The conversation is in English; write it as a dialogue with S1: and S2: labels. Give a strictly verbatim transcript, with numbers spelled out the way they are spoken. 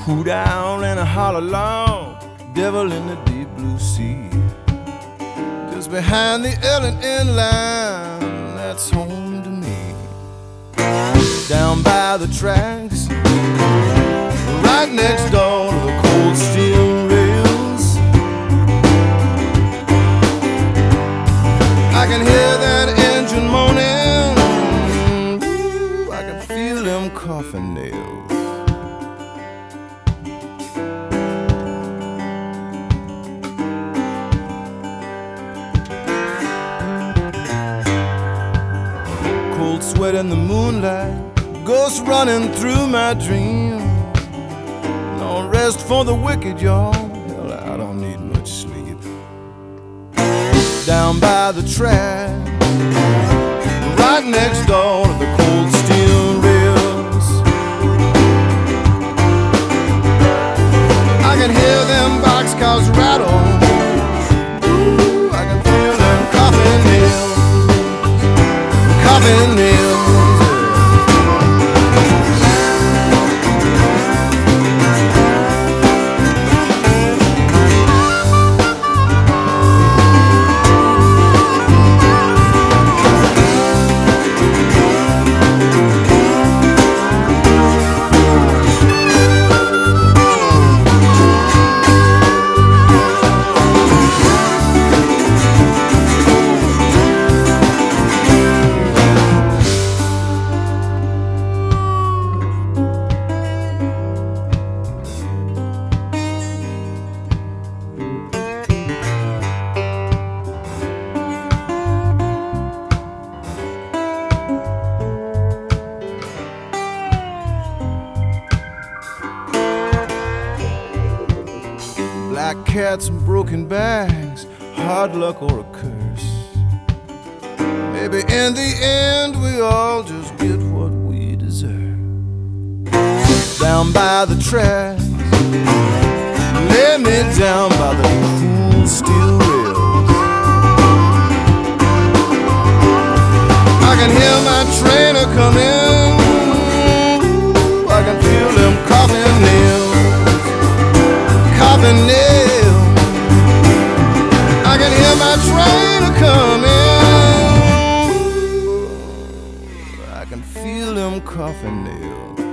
S1: Who down in a hollow log, devil in the deep blue sea. Just behind the Ellen inline, that's home to me. Down by the tracks, right next door to the cold steel rails, I can hear that engine moaning. Ooh, I can feel them coffin nails. Cold sweat in the moonlight, ghosts running through my dream. No rest for the wicked, y'all. Hell, I don't need much sleep. Down by the track, right next door to the cold steel rails, I can hear them boxcars rattle. Ooh, I can feel them coffin nails, coffin nails. Black cats and broken bags, hard luck or a curse. Maybe in the end we all just get what we deserve. Down by the tracks, lay me down by the cool steel rails. I can hear my trainer coming. I can feel them coffin nails, coffin nails. I can hear my train coming. I can feel them coffin nails.